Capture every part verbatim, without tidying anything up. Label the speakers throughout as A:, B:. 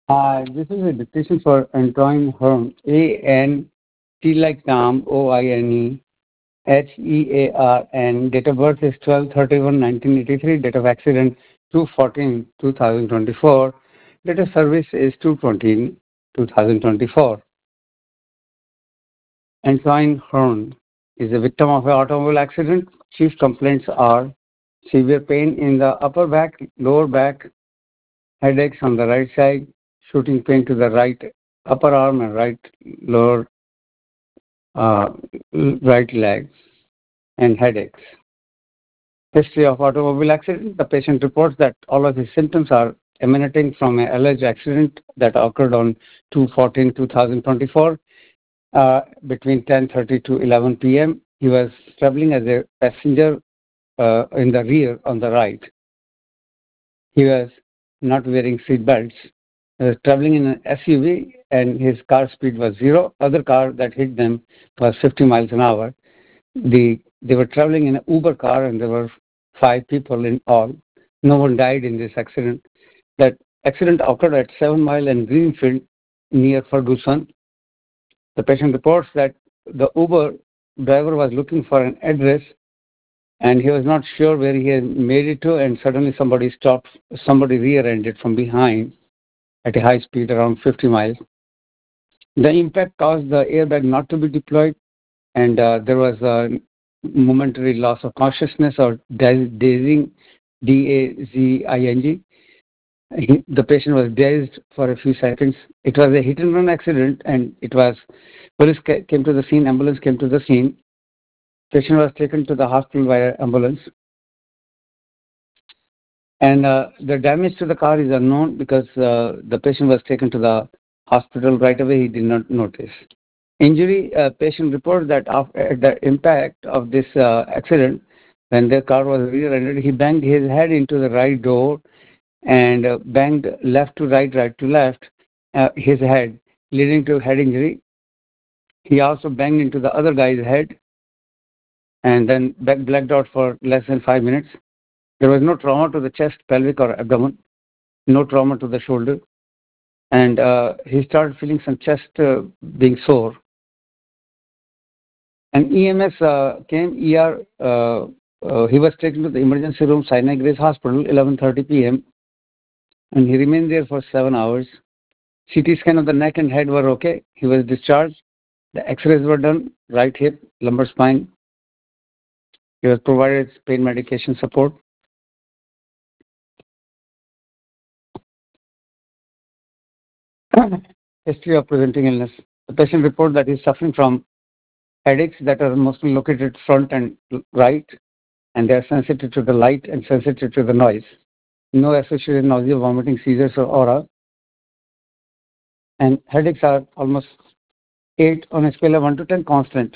A: Uh, this is a dictation for Antoine Hearn. A N T like Tom, O I N E, H E A R N. Date of birth is twelve thirty-one nineteen eighty-three. Date of accident two fourteen twenty twenty-four. Date of service is two twenty twenty twenty-four. Antoine Hearn is a victim of an automobile accident. Chief complaints are severe pain in the upper back, lower back, headaches on the right side, shooting pain to the right upper arm and right lower uh, right leg, and headaches. History of automobile accident. The patient reports that all of his symptoms are emanating from an alleged accident that occurred on two fourteen twenty twenty-four uh, between ten thirty to eleven p m. He was traveling as a passenger uh, in the rear on the right. He was not wearing seat belts. He was traveling in an S U V and his car speed was zero. Other car that hit them was fifty miles an hour. The, they were traveling in an Uber car and there were five people in all. No one died in this accident. That accident occurred at seven Mile and Greenfield near Ferguson. The patient reports that the Uber driver was looking for an address and he was not sure where he had made it to, and suddenly somebody stopped, somebody rear-ended from behind at a high speed around fifty miles. The impact caused the airbag not to be deployed, and uh, there was a momentary loss of consciousness or dazing, D A Z I N G. He, the patient was dazed for a few seconds. It was a hit and run accident, and it was police ca- came to the scene, ambulance came to the scene. Patient was taken to the hospital via ambulance. And uh, the damage to the car is unknown because uh, the patient was taken to the hospital right away. He did not notice. Injury, uh, patient reports that after the impact of this uh, accident, when the car was rear-ended, he banged his head into the right door and uh, banged left to right, right to left, uh, his head, leading to head injury. He also banged into the other guy's head and then blacked out for less than five minutes. There was no trauma to the chest, pelvic, or abdomen, no trauma to the shoulder, and uh, he started feeling some chest uh, being sore. And E M S uh, came, E R, uh, uh, he was taken to the emergency room, Sinai Grace Hospital, eleven thirty p m, and he remained there for seven hours. C T scan of the neck and head were okay. He was discharged. The X-rays were done, right hip, lumbar spine. He was provided pain medication support. History of presenting illness. The patient reported that he is suffering from headaches that are mostly located front and right, and they are sensitive to the light and sensitive to the noise. No associated nausea, vomiting, seizures, or aura. And headaches are almost eight on a scale of one to ten, constant.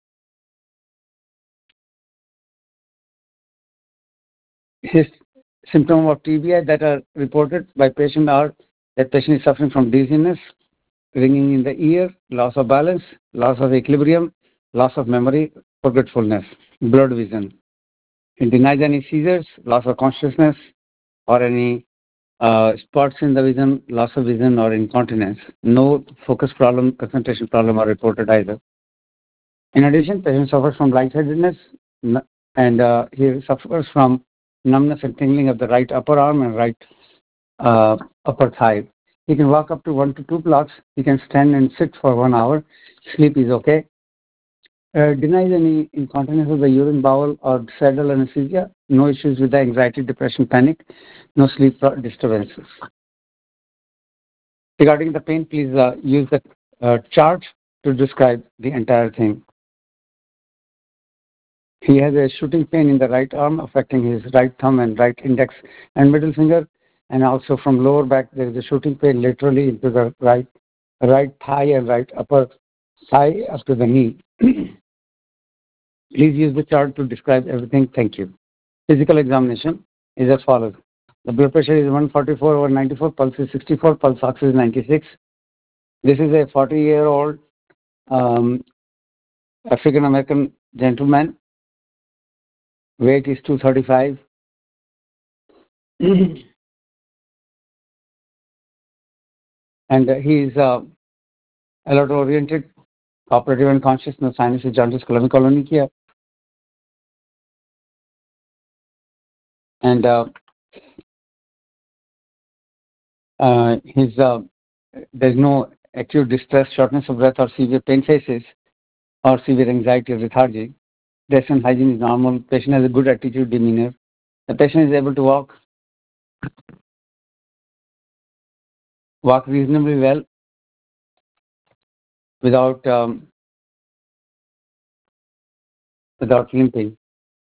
A: His symptoms of T B I that are reported by patient are that patient is suffering from dizziness, ringing in the ear, loss of balance, loss of equilibrium, loss of memory, forgetfulness, blurred vision. It denies any seizures, loss of consciousness, or any uh, spots in the vision, loss of vision, or incontinence. No focus problem, concentration problem are reported either. In addition, patient suffers from lightheadedness, and uh, he suffers from numbness and tingling of the right upper arm and right uh, upper thigh. He can walk up to one to two blocks. He can stand and sit for one hour. Sleep is okay. Uh, denies any incontinence of the urine, bowel, or saddle anesthesia. No issues with the anxiety, depression, panic. No sleep disturbances. Regarding the pain, please uh, use the uh, chart to describe the entire thing. He has a shooting pain in the right arm affecting his right thumb and right index and middle finger, and also from lower back there is a shooting pain laterally into the right right thigh and right upper thigh up to the knee. Please use the chart to describe everything. Thank you. Physical examination is as follows. The blood pressure is one forty-four over ninety-four, pulse is sixty-four, pulse ox is ninety-six. This is a forty-year-old um, African American gentleman. Weight is two thirty-five. And uh, he is uh, alert oriented, cooperative and conscious, no sinus, jaundice, colony, colony here. And uh, uh, his uh, there's no acute distress, shortness of breath, or severe pain faces, or severe anxiety or lethargy. Dress and hygiene is normal. Patient has a good attitude, demeanor. The patient is able to walk walk reasonably well without um, without limping.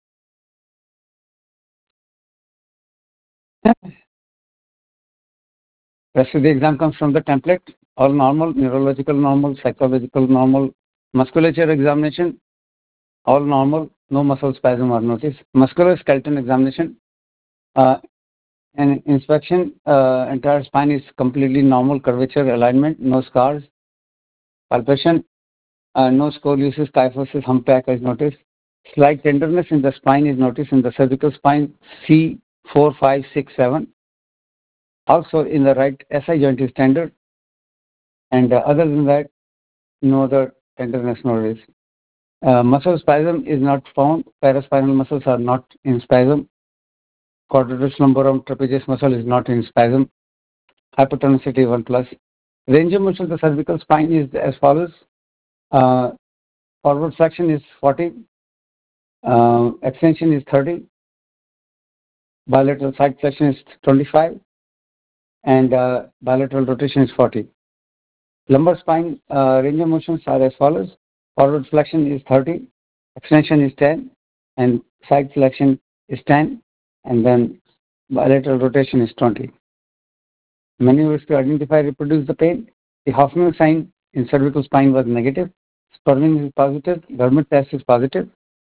A: Rest of the exam comes from the template. All normal, neurological normal, psychological normal, musculature examination, all normal, no muscle spasm or notice. Musculoskeletal examination, uh, and inspection, uh, entire spine is completely normal, curvature, alignment, no scars. Palpation, uh, no scoliosis, kyphosis, humpback is noticed. Slight tenderness in the spine is noticed in the cervical spine, C four, five, six, seven. Also in the right S I joint is tender. And uh, other than that, no other tenderness noticed. Uh, muscle spasm is not found. Paraspinal muscles are not in spasm. Quadratus lumborum trapezius muscle is not in spasm. Hypotonicity one plus. Range of motion of the cervical spine is as follows. Uh, forward flexion is forty. Uh, extension is thirty. Bilateral side flexion is twenty-five. And uh, bilateral rotation is forty. Lumbar spine uh, range of motions are as follows. Forward flexion is thirty. Extension is ten. And side flexion is ten. And then bilateral rotation is twenty. Maneuvers to identify reproduce the pain. The Hoffman sign in cervical spine was negative. Sperming is positive. Dermot test is positive.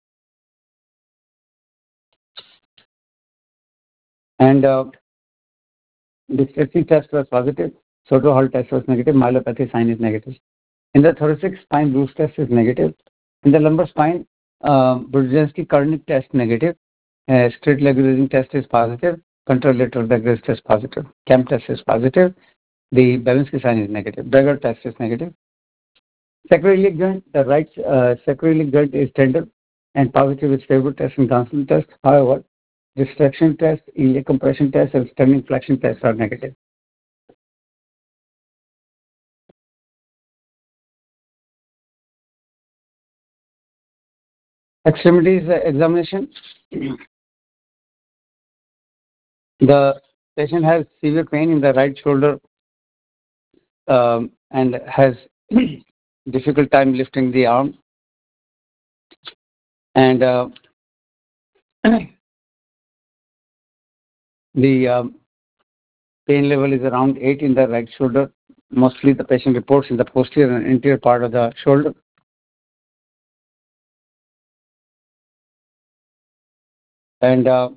A: And uh, the stretching test was positive. Soto Hall test was negative. Myelopathy sign is negative. In the thoracic spine, Bruce test is negative. In the lumbar spine, uh, Brudzinski-Karnik test negative. Uh, straight leg raising test is positive. Contralateral leg raise test positive. Cam test is positive. The Babinski sign is negative. Breger test is negative. Sacroiliac joint, the right uh, sacroiliac joint is tender and positive with stable test and Johnson test. However, distraction test, iliac compression test, and standing flexion tests are negative. Extremities uh, examination. The patient has severe pain in the right shoulder um, and has difficult time lifting the arm. And uh, the um, pain level is around eight in the right shoulder. Mostly the patient reports in the posterior and anterior part of the shoulder. And uh,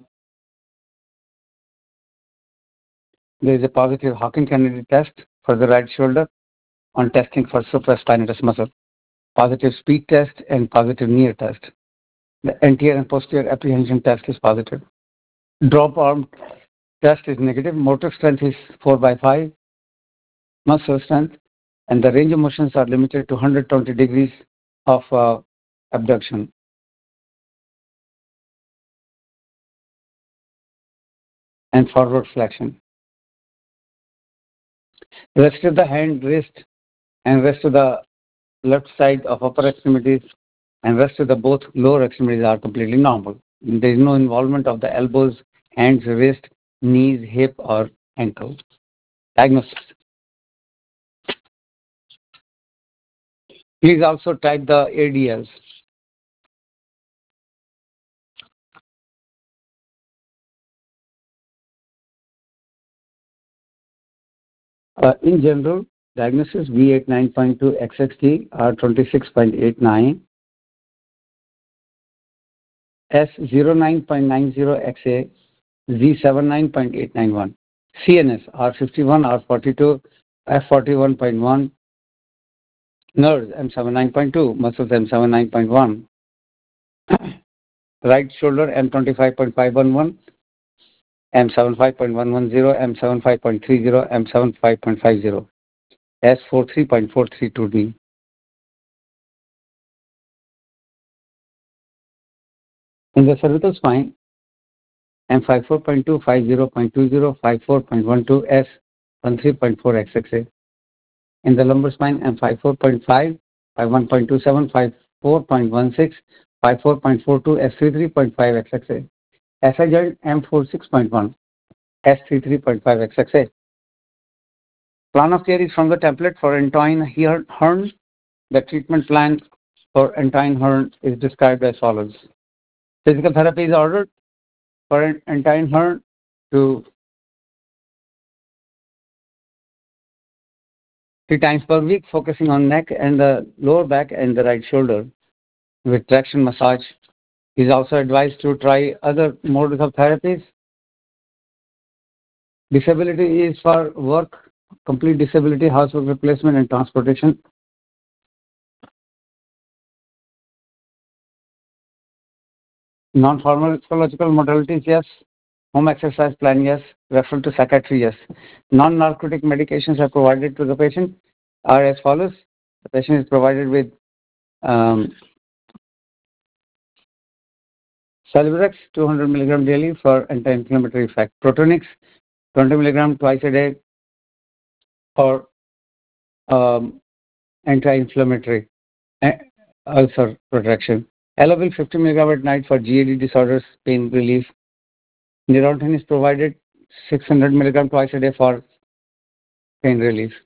A: there is a positive Hawking-Kennedy test for the right shoulder on testing for supraspinatus muscle. Positive speed test and positive near test. The anterior and posterior apprehension test is positive. Drop arm test is negative. Motor strength is four by five. Muscle strength. And the range of motions are limited to one hundred twenty degrees of uh, abduction. And forward flexion. Rest of the hand, wrist, and rest of the left side of upper extremities and rest of the both lower extremities are completely normal. There is no involvement of the elbows, hands, wrist, knees, hip, or ankle. Diagnosis. Please also type the A D Ls. Uh, in general, diagnosis B eighty-nine point two X X T, R twenty-six point eight nine, S zero nine point nine zero X A, Z seventy-nine point eight nine one, C N S R fifty-one, R forty-two, F forty-one point one, nerves M seventy-nine point two, muscles M seventy-nine point one, right shoulder M twenty-five point five one one, M seventy-five point one one zero, M seventy-five point three zero, M seventy-five point five zero. S forty-three point four three two D. In the cervical spine, M fifty-four point two, fifty point two zero, fifty-four point one two, S thirteen point four X X A. In the lumbar spine, M fifty-four point five, fifty-one point two seven, fifty-four point one six, fifty-four point four two, S thirty-three point five X X A. S I joint, M forty-six point one, S thirty-three point five X X A. Plan of care is from the template for Entine Hearn. The treatment plan for Entine Hearn is described as follows. Physical therapy is ordered for Entine Hearn to three times per week, focusing on neck and the lower back and the right shoulder with traction massage. He is also advised to try other modes of therapies. Disability is for work, complete disability, housework replacement, and transportation. Non-formal psychological modalities, yes. Home exercise plan, yes. Referral to psychiatry, yes. Non-narcotic medications are provided to the patient are as follows. The patient is provided with um, Celebrex two hundred milligram daily for anti-inflammatory effect. Protonix twenty milligram twice a day for um, anti-inflammatory uh, ulcer protection. Elavil fifty milligram at night for G A D disorders, pain relief. Neurontin is provided six hundred milligram twice a day for pain relief.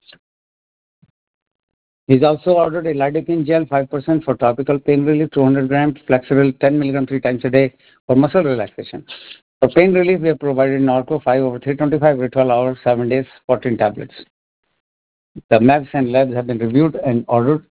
A: He's also ordered a lidocaine gel five percent for topical pain relief, two hundred grams, Flexeril ten milligram three times a day for muscle relaxation. For pain relief, we have provided Norco five over three twenty-five every twelve hours, seven days, fourteen tablets. The maps and labs have been reviewed and ordered.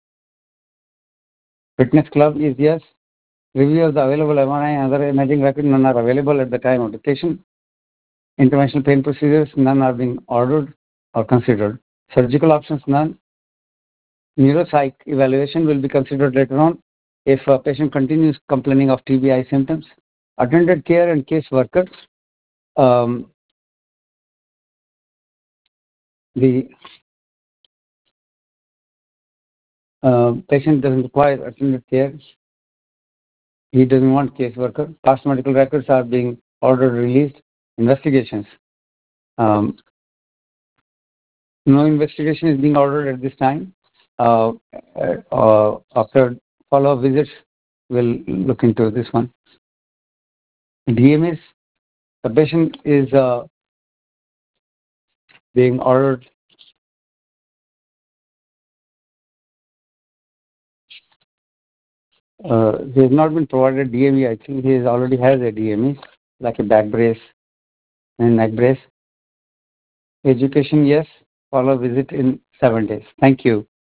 A: Fitness club is yes. Review of the available M R I and other imaging records, none are available at the time of dictation. Interventional pain procedures, none are being ordered or considered. Surgical options, none. Neuropsych evaluation will be considered later on if a patient continues complaining of T B I symptoms. Attended care and case worker. Um, the uh, patient doesn't require attended care. He doesn't want case worker. Past medical records are being ordered released. Investigations. Um, no investigation is being ordered at this time. Uh, uh, after follow-up visits, we'll look into this one. D M S, the patient is uh, being ordered Uh, he has not been provided D M E. I think he has already has a D M E, like a back brace and neck brace. Education, yes. Follow visit in seven days. Thank you.